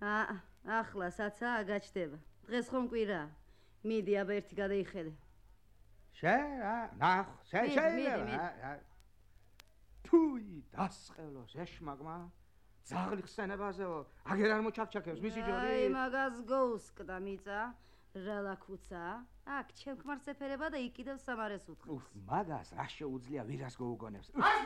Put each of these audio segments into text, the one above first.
ახლა საცაა გაჩდება. დღეს ხომ კვირაა. მიდი აბა ერთი გადაიხედე. ნახ, შეიძლება. ფუი, დასყელოს ეშმაგმა. ძაღლი ხსენებაზეო, აგერ არ მოჩაქჩაქებს მისი ჯორი. აი, მაგას გოუსკდა მიწა. რა ლაქუცა? აქ ჩემ ქმარს ეფერება და იქ კიდევ სამარეს უთხრს. მაგას რა შეუძლია ვირას გოუგონებს.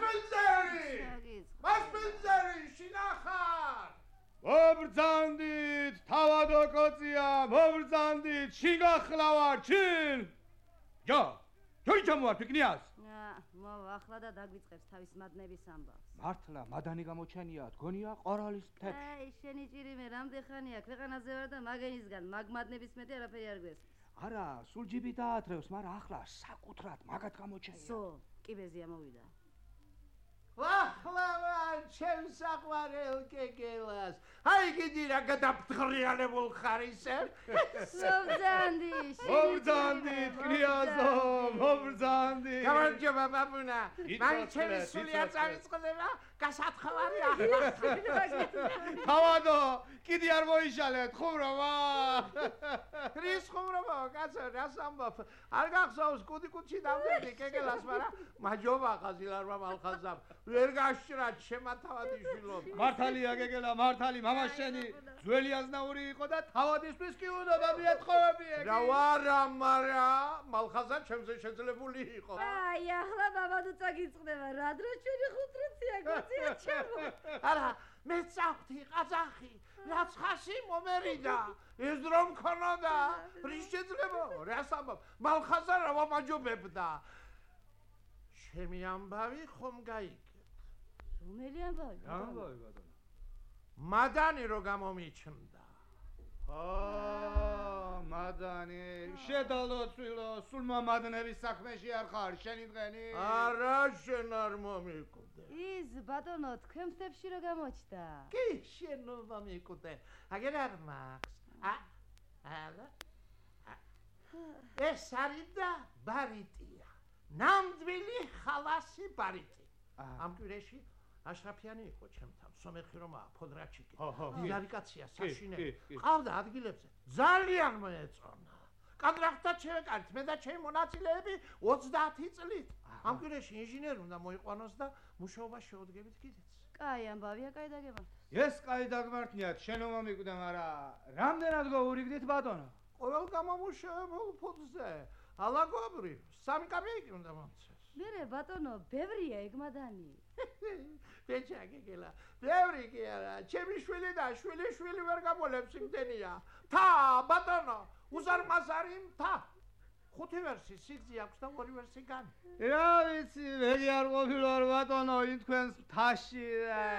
მასპინძერი, შინახარ! მობრძანდით, თავადო კოცია, მობრძანდით, შიგახლავარ, ჩინ! ჯო, ჯოი ჩამოარ ფიქნიას? მოვა, ახლა და დაგვიწყებს თავის მადნების ამბავს. მართლა, მადანი გამოჩენია, გონია ყორალის მთებში. აი, შენი ჭირიმე რამდენ ხანია ქვეყანაზე ვარ და მაგენისგან მაგმადნების მეტი არაფერი არ გვესმის. არა, სულ ჯიბი დაათრევს, მაგრამ ახლა საკუთრად მაგათ გამოჩენია. სო, კიბეზია მოვიდა. ვახლავარ ჩემს საყვარელ კეკელას. აი გიდი რა გადაფრთხრიანებულ ხარ ისე? მობრძანდით, კრიაზო, მობრძანდით. გამარჯობა ბაბუნა. მაინც ჩემი სული არ წავიწყდება? გასათხოვარი ახლა. თავადო, კიდე არ მოიშალეთ, ხუმრობა. რის ხუმრობა, კაცო, რას ამბობ? არ გახსოვს კუდი-კუდში დავდები კეკელას, მაგრამ მაჯობა ხაზილარმა მალხაზამ. ვერ გაშრა შემათავადიშვილო. მართალია გეგელა, მართალი, მამა შენი ძველი აზნაური იყო და თავადისთვის კი უნდა მიეთხოვები ეგ. რა ვარა, მარა მალხაზა ჩემზე შეძლებული იყო. აი, ახლა ბაბადო წაგიწყდება, რა დრო ჩვენი ხუთროცია გოცია ჩემო. არა, მე წავთი ყაზახი, რაც ხასი მომერიდა. ეს დრო მქონოდა. რის შეიძლება? რას ამბობ? მალხაზა რა ვამაჯობებდა. ჩემი ამბავი ხომ გაიგე. რომელი ამბავი? ამბავი ბატონო. მადანი რო გამომიჩნდა. მადანი, შედალოცვილო, სულ მომადნების საქმეში არ ხარ, შენი დღენი? არა, შენ არ მომიკვდე. ის ბატონო, თქვენ მთებში რო გამოჩნდა. კი, შენ მომიკვდე. აგერ არ მაქვს. ალა. ეს არის და ბარიტია. ნამდვილი ხალასი ბარიტი. ამ კვირაში აშრაფიანი იყო ჩემთან, სომეხი რომაა, ფოდრაჩიკი. მდიდარი კაცია, საშინელი. ყავდა ადგილებზე. ძალიან მოეწონა. კონტრაქტად შევეკარით, მე და ჩემი მონაწილეები 30 წლით. ამ კვირაში ინჟინერი უნდა მოიყვანოს და მუშაობა შეუდგებით კიდეც. კაი ამბავია, კაი დაგემართოს. ეს კაი დაგმართნიათ, შენო მომიკვდა, მაგრამ რამდენად გოურიგდით ბატონო? ყოველ გამომუშავებულ ფუძზე. ალაგობრი, 3 კაპეიკი უნდა მომცეს. მერე ბატონო, ბევრია ეგ მადანი. ბეჭა გეგელა, ბევრი კი არა, ჩემი შვილი და შვილი ვერ გამოლებს იმდენია. თა, ბატონო, უზარმაზარი მთა. 5 ვერსი სიგრძე აქვს და 2 ვერსი განი. რა ვიცი, მეგი არ ყოფილვარ ბატონო, იმ თქვენს მთაში.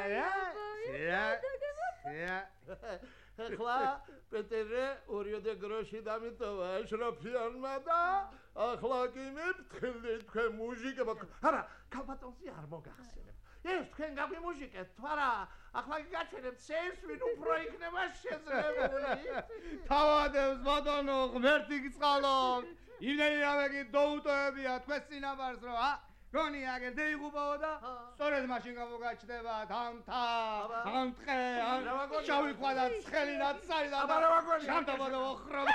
ახლა პეტერე ორიოდე გროში დამიტოვა აშრაფიანმა და ახლა კი მიფრთხილდი თქვენ მუზიკებად. არა, ქალბატონზე არ მოგახსენებ. ეს თქვენ გაგვიმუზიკეთ, თვარა, ახლა კი გაჩვენებთ სეირს, ვინ უფრო იქნება შეძლებული. თავადებს ბატონო, ღმერთი გწყალოთ. იმდენი რამე კი დაუტოებია თქვენს წინაპარს, რომ გონი აგერ დაიღუპაო და სწორედ მაშინ გამოგაჩნდება ამთა, ამტყე, შავი ყვა და ცხელი ნაცარი და შამდაბადო ოხრობა.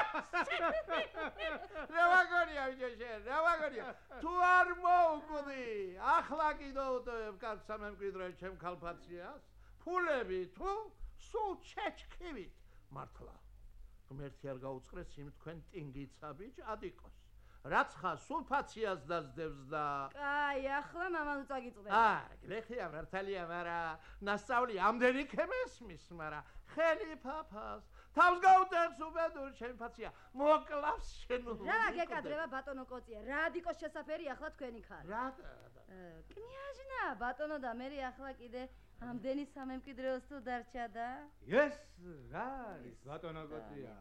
რა ვაგონია ვიჯეშენ, რა ვაგონია. თუ არ მოუკვდი, ახლა კი დაუტოებ კარგ სამემკვიდრე ჩემ ქალფაციას. ფულები თუ სულ ჩეჩქივით მართლა. ღმერთი არ გაუწყრეს იმ თქვენ ტინგიცაბიჯ ადიკოს. რაც ხა სულფაციას დაძდებს და კაი, ახლა მამანუ წაგიწყდება. გლეხია მართალია, მაგრამ ნასწავლი ამდენი ქემესმის, მაგრამ ხელი ფაფას თავს გაუტეხს უბედურ ჩემ ფაცია მოკლავს შენო. რა გეკადრება ბატონო კოცია, რა ადიკოს შესაფერი ახლა თქვენი ხარ. რა კნიაჟნა ბატონო და მე ახლა კიდე ამდენი სამემკვიდრეოს თუ დარჩა და ეს რა არის ბატონო კოცია?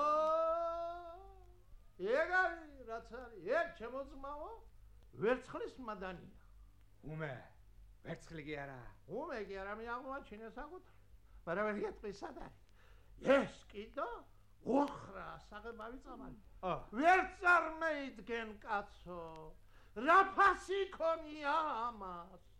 ეგ არის, რაც არის, ეგ ჩემო ძმაო, ვერცხლის მადანია. უმე, ვერცხლი კი არა. უმე კი არა, მე აღმოაჩინე საკუთრ. მაგრამ ვერ გეტყვი სად არის. ეს კიდო ოხრა საღებავი წამალი. ვერ წარმეიდგენ კაცო. რა ფასი ქონია ამას.